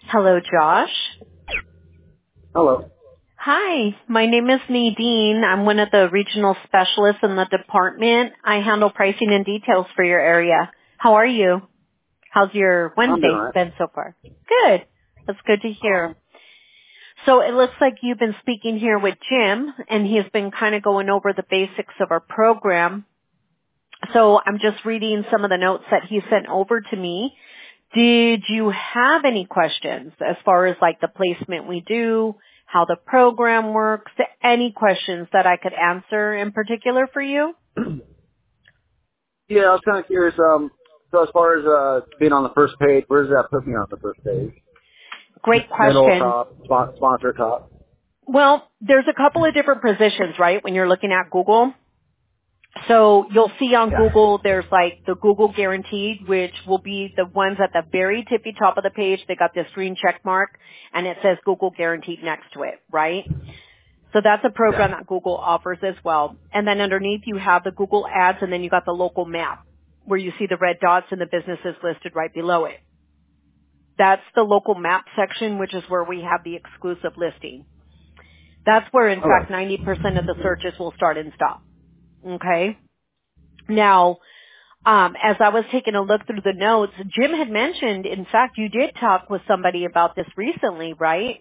Hello, Josh. Hello. Hi, my name is Nadine. I'm one of the regional specialists in the department. I handle pricing and details for your area. How are you? How's your I'm doing all Wednesday right. been so far? Good. That's good to hear. So it looks like you've been speaking here with Jim, and he's been kind of going over the basics of our program. So I'm just reading some of the notes that he sent over to me. Did you have any questions as far as like the placement we do, how the program works, any questions that I could answer in particular for you? Yeah, I was kind of curious. So as far as being on the first page, where does that put me on the first page? Great Middle, question. top, sponsor, top. Well, there's a couple of different positions, right, when you're looking at Google. So you'll see on Yeah. Google, there's like the Google Guaranteed, which will be the ones at the very tippy top of the page. They got this green check mark, and it says Google Guaranteed next to it, right? So that's a Yeah. program that Google offers as well. And then underneath you have the Google Ads, and then you got the local map, where you see the red dots and the businesses listed right below it. That's the local map section, which is where we have the exclusive listing. That's where, in fact, Okay. 90% of the searches will start and stop. Okay? Now, as I was taking a look through the notes, Jim had mentioned, in fact, you did talk with somebody about this recently, right?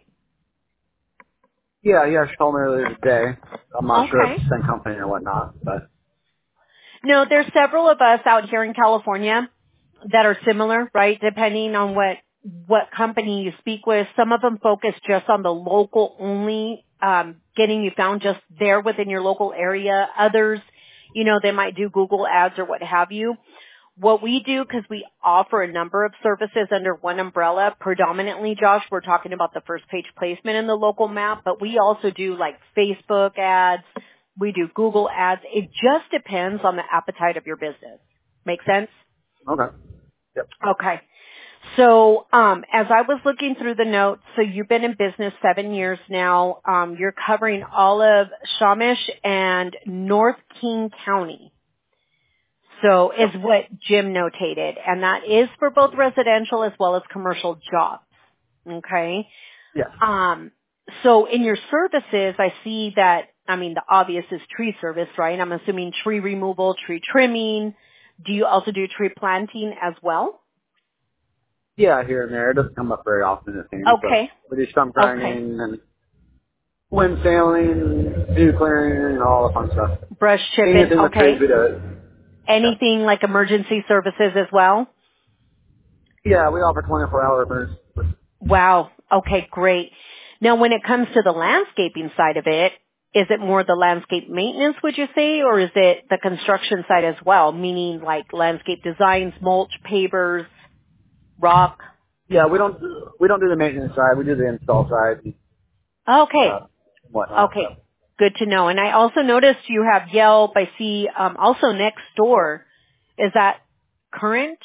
Yeah, she told me earlier today. I'm not sure if Okay. it's the same company or whatnot, but No, there's several of us out here in California that are similar, right? Depending on what company you speak with. Some of them focus just on the local only, getting you found just there within your local area. Others, they might do Google ads or what have you. What we do, because we offer a number of services under one umbrella, predominantly, Josh, we're talking about the first page placement in the local map, but we also do like Facebook ads, we do Google ads. It just depends on the appetite of your business. Make sense? okay. Yep. Okay. So, as I was looking through the notes, so you've been in business 7 years now. You're covering all of Shamish and North King County. So is Yep. what Jim notated, and that is for both residential as well as commercial jobs. Okay. Yes. So in your services, I see that, the obvious is tree service, right? I'm assuming tree removal, tree trimming. Do you also do tree planting as well? Yeah, here and there. It doesn't come up very often, it seems, but Okay. we do stump Okay. grinding and wind sailing, dew clearing, and all the fun stuff. Brush chipping. Anything with trees, Okay. we do it. Yeah. Anything like emergency services as well? Yeah, we offer 24-hour burns. Wow. Okay, great. Now, when it comes to the landscaping side of it, is it more the landscape maintenance, would you say, or is it the construction side as well, meaning like landscape designs, mulch, pavers, rock? Yeah, we don't do the maintenance side. We do the install side and Okay. whatnot. So. Okay. Good to know. And I also noticed you have Yelp. I see also next door. Is that current?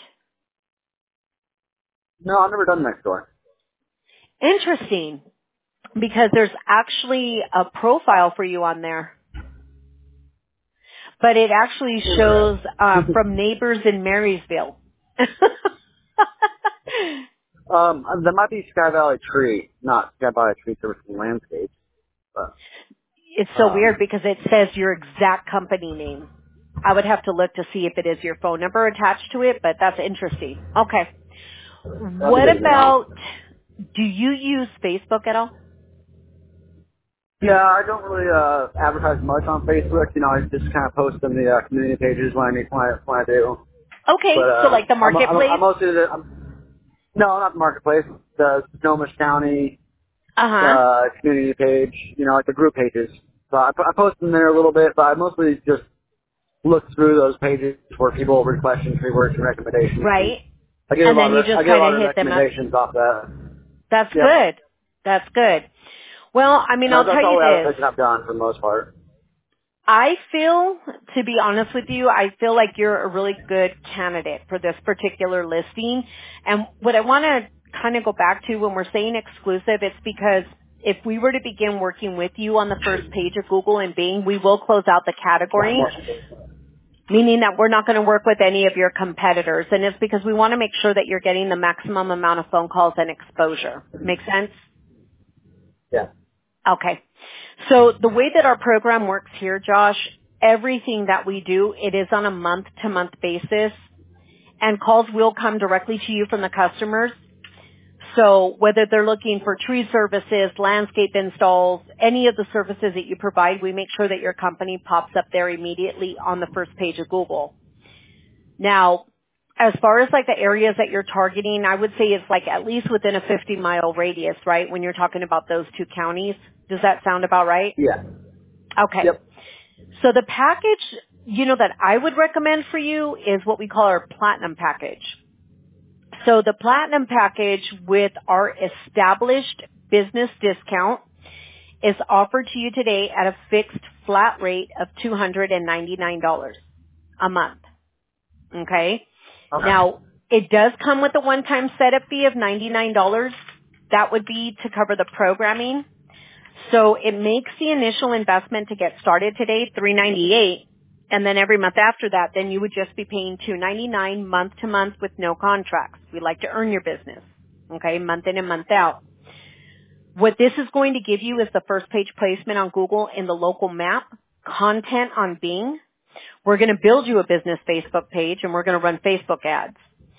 No, I've never done next door. Interesting, because there's actually a profile for you on there. But it actually shows from neighbors in Marysville. There might be Sky Valley Tree, not Sky Valley Tree Service and Landscapes, but It's so weird because it says your exact company name. I would have to look to see if it is your phone number attached to it, but that's interesting. Okay. that'll be What good to know. about, do you use Facebook at all? Yeah, I don't really advertise much on Facebook. You know, I just kind of post on the community pages when I do. Okay, But so like the I'm marketplace? mostly no, not the marketplace. The Snohomish County Uh-huh. community page. You know, like the group pages. So I post them there a little bit, but I mostly just look through those pages where people request free words and recommendations. And Right. I get a And lot then you of I just get a kind lot of of hit them up. recommendations off that. That's Yep. good. That's good. Well, I'll That's tell all you the this. advertising I've done for the most part. I feel, to be honest with you, I feel like you're a really good candidate for this particular listing. And what I want to kind of go back to when we're saying exclusive, it's because if we were to begin working with you on the first page of Google and Bing, we will close out the Yeah, category. more. meaning that we're not going to work with any of your competitors. And it's because we want to make sure that you're getting the maximum amount of phone calls and exposure. Make sense? Yeah. Okay. So the way that our program works here, Josh, everything that we do, it is on a month-to-month basis, and calls will come directly to you from the customers. So whether they're looking for tree services, landscape installs, any of the services that you provide, we make sure that your company pops up there immediately on the first page of Google. Now, as far as like the areas that you're targeting, I would say it's like at least within a 50-mile radius, right, when you're talking about those two counties. Does that sound about right? Yeah. Okay. Yep. So the package, that I would recommend for you is what we call our Platinum package. So the Platinum package with our established business discount is offered to you today at a fixed flat rate of $299 a month. Okay? Now, it does come with a one-time setup fee of $99. That would be to cover the programming. So it makes the initial investment to get started today $398, and then every month after that, then you would just be paying $299 month to month with no contracts. We like to earn your business, okay, month in and month out. What this is going to give you is the first page placement on Google in the local map, content on Bing. We're going to build you a business Facebook page, and we're going to run Facebook ads.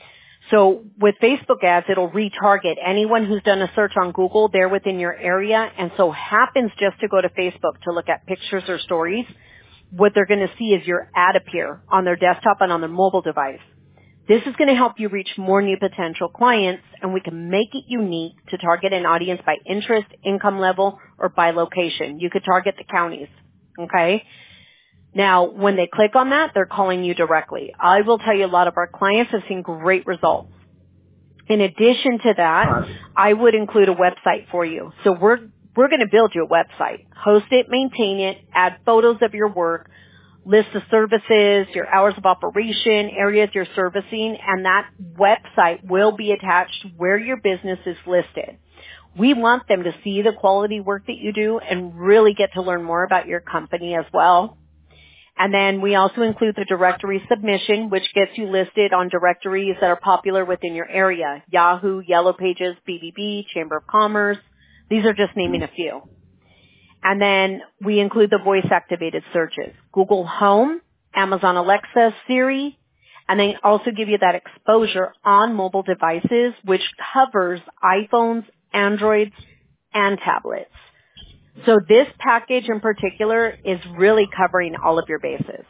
So with Facebook ads, it'll retarget anyone who's done a search on Google there within your area and so happens just to go to Facebook to look at pictures or stories. What they're going to see is your ad appear on their desktop and on their mobile device. This is going to help you reach more new potential clients, and we can make it unique to target an audience by interest, income level, or by location. You could target the counties, okay? Now, when they click on that, they're calling you directly. I will tell you a lot of our clients have seen great results. In addition to that, I would include a website for you. So we're going to build you a website, host it, maintain it, add photos of your work, list the services, your hours of operation, areas you're servicing, and that website will be attached where your business is listed. We want them to see the quality work that you do and really get to learn more about your company as well. And then we also include the directory submission, which gets you listed on directories that are popular within your area. Yahoo, Yellow Pages, BBB, Chamber of Commerce. These are just naming a few. And then we include the voice-activated searches. Google Home, Amazon Alexa, Siri, and they also give you that exposure on mobile devices, which covers iPhones, Androids, and tablets. So this package in particular is really covering all of your bases.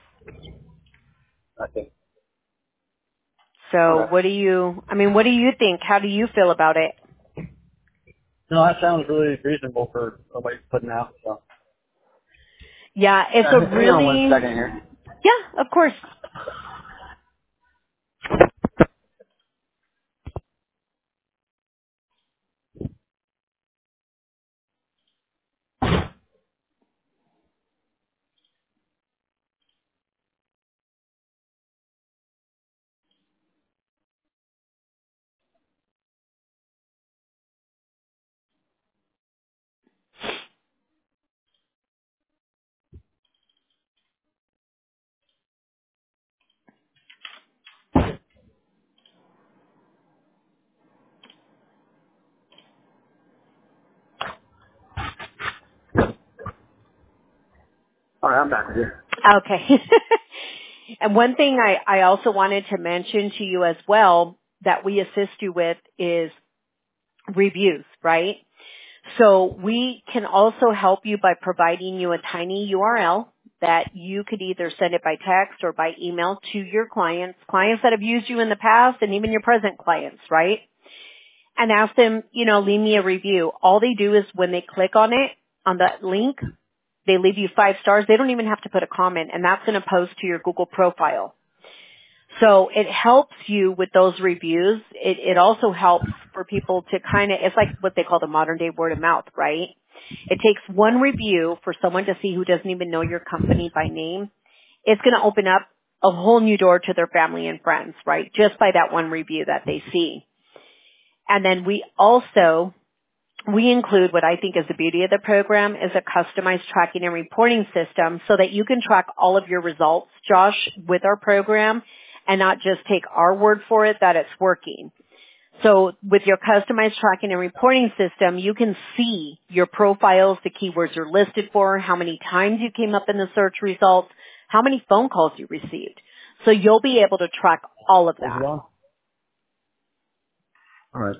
Okay. So what do you think? How do you feel about it? No, that sounds really reasonable for what you're putting out. So. Yeah, it's a really... Hang on 1 second here. Yeah, of course. All right, I'm back with you. Okay. And one thing I also wanted to mention to you as well that we assist you with is reviews, right? So we can also help you by providing you a tiny URL that you could either send it by text or by email to your clients that have used you in the past and even your present clients, right? And ask them, leave me a review. All they do is when they click on it, on that link, they leave you 5 stars. They don't even have to put a comment, and that's going to post to your Google profile. So it helps you with those reviews. It also helps for people to it's like what they call the modern day word of mouth, right? It takes one review for someone to see who doesn't even know your company by name. It's going to open up a whole new door to their family and friends, right? Just by that one review that they see. And then we also we include what I think is the beauty of the program is a customized tracking and reporting system so that you can track all of your results, Josh, with our program and not just take our word for it that it's working. So with your customized tracking and reporting system, you can see your profiles, the keywords you're listed for, how many times you came up in the search results, how many phone calls you received. So you'll be able to track all of that. All right.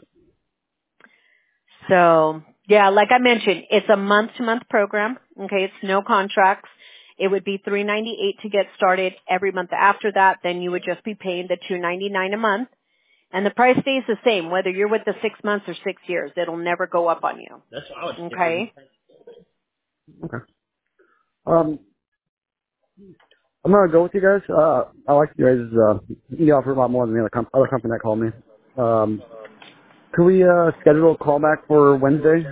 So, yeah, like I mentioned, it's a month-to-month program. Okay, it's no contracts. It would be $398 to get started. Every month after that, then you would just be paying the $299 a month. And the price stays the same, whether you're with the 6 months or 6 years. It'll never go up on you. That's what I was thinking. Okay? Okay. I'm gonna go with you guys. I like you guys. You offer a lot more than the other company that called me. Could we schedule a call back for Wednesday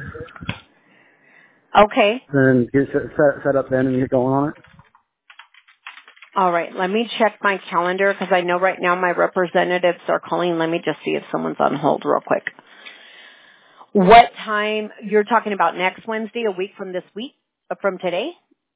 Okay. and get set up then and get going on it? All right. Let me check my calendar because I know right now my representatives are calling. Let me just see if someone's on hold real quick. What time? You're talking about next Wednesday, a week from this week, from today?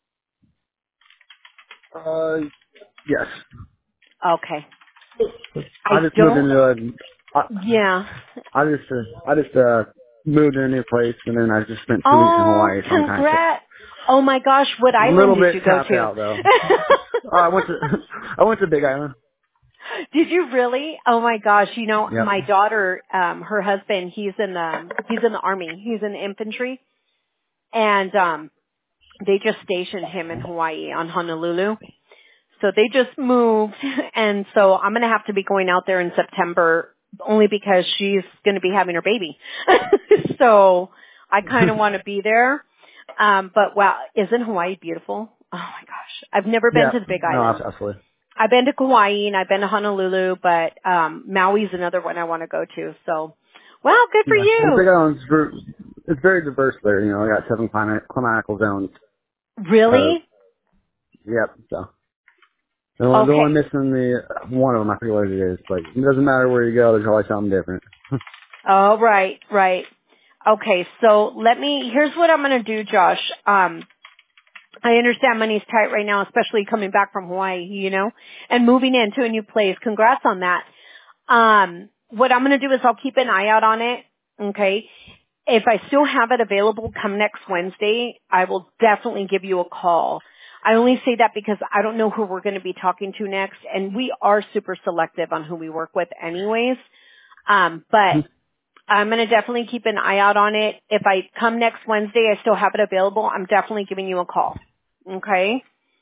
Yes. Okay. I just moved into Yeah. I just moved in a new place and then I just spent 2 weeks in Oh, Hawaii. So I'm kind of congrats. Oh my gosh, what a island little did bit you go tapped to? out though. I went to Big Island. Did you really? Oh my gosh, you know, Yep. my daughter, her husband, he's in the army. He's in the infantry. And they just stationed him in Hawaii on Honolulu. So they just moved, and so I'm going to have to be going out there in September only because she's going to be having her baby. So I kind of want to be there. But wow, isn't Hawaii beautiful? Oh my gosh. I've never been to the Big No, Island. absolutely. I've been to Kauai and I've been to Honolulu, but Maui's another one I want to go to. So, well, good for Yeah. The you. Big Island's it's very diverse there. You know, I got 7 climatical zones. Really? Yep. So the only Okay. missing one of them. I forget what it is, but it doesn't matter where you go. There's always something different. Oh, right, right. Okay, so here's what I'm going to do, Josh. I understand money's tight right now, especially coming back from Hawaii, you know, and moving into a new place. Congrats on that. What I'm going to do is I'll keep an eye out on it. Okay. If I still have it available come next Wednesday, I will definitely give you a call. I only say that because I don't know who we're going to be talking to next, and we are super selective on who we work with anyways. But I'm going to definitely keep an eye out on it. If I come next Wednesday, I still have it available, I'm definitely giving you a call. Okay?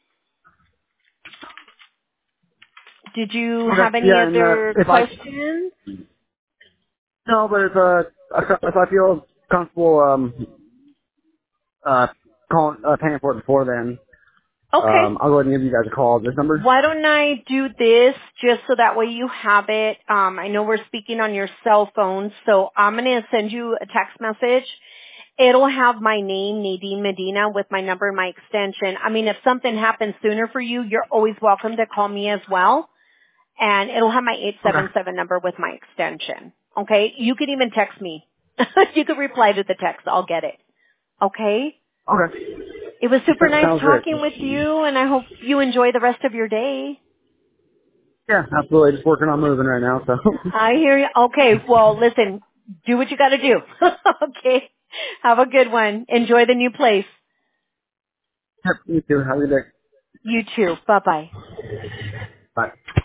Did you have any Yeah, and other if I questions? no, but if I feel comfortable paying for it before then, Okay. I'll go ahead and give you guys a call at this number. Why don't I do this just so that way you have it? I know we're speaking on your cell phone, so I'm going to send you a text message. It'll have my name, Nadine Medina, with my number and my extension. I mean, if something happens sooner for you, you're always welcome to call me as well. And it'll have my Okay. 877 number with my extension. Okay? You could even text me. You could reply to the text. I'll get it. Okay? Okay. It was super That nice sounds great. talking with you, and I hope you enjoy the rest of your day. Yeah, absolutely. Just working on moving right now, so. I hear you. Okay, well, listen, do what you got to do. Okay? Have a good one. Enjoy the new place. Yep, you too. Have a good day. You too. Bye-bye. Bye.